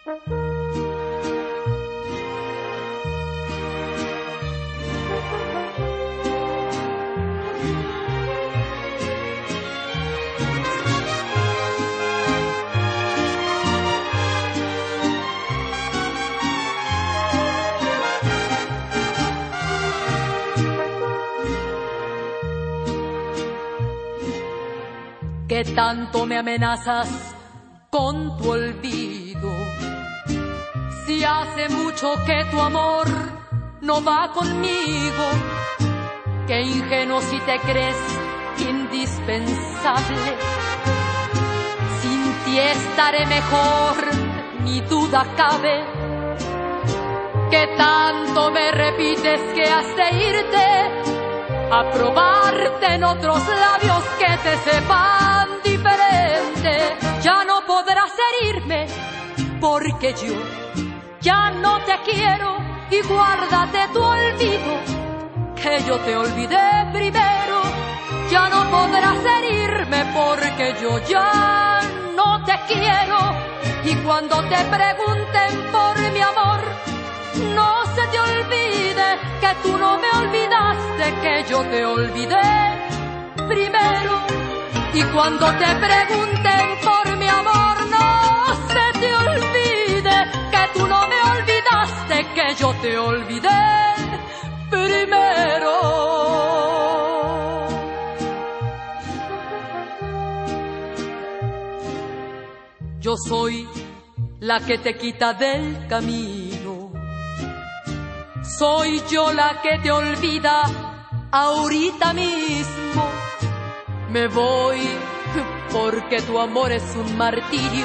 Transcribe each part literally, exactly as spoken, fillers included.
Que tanto me amenazas con tu olvido, si hace mucho que tu amor no va conmigo. Qué ingenuo si te crees indispensable, sin ti estaré mejor, ni duda cabe. Que tanto me repites que has de irte a probarte en otros labios que te sepan diferente. Ya no podrás herirme porque yo ya no te quiero, y guárdate tu olvido, que yo te olvidé primero. Ya no podrás herirme porque yo ya no te quiero, y cuando te pregunten por mi amor, no se te olvide que tú no me olvidaste, que yo te olvidé primero. Y cuando te pregunten por mi amor, no se te olvide que tú no me olvidaste, que yo te olvidé primero. Yo soy la que te quita del camino, soy yo la que te olvida ahorita mismo. Me voy porque tu amor es un martirio,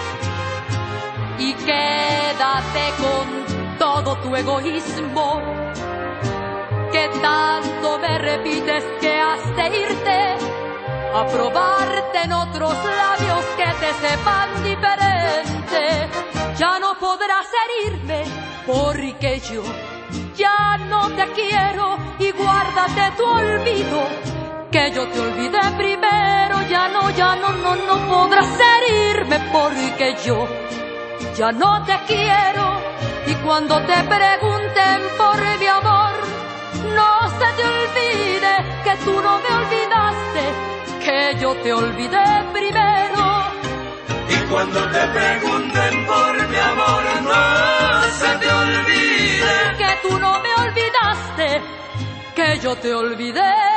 y quédate con todo tu egoísmo. Que tanto me repites que has de irte a probarte en otros labios que te sepan diferente. Ya no podrás herirme porque yo ya no te quiero, y guárdate tu olvido, que yo te olvidé primero. Ya no, ya no, no, no podrás herirme porque yo ya no te quiero, y cuando te pregunten por mi amor, no se te olvide que tú no me olvidaste, que yo te olvidé primero. Y cuando te pregunten por mi amor, no se te olvide que tú no me olvidaste, que yo te olvidé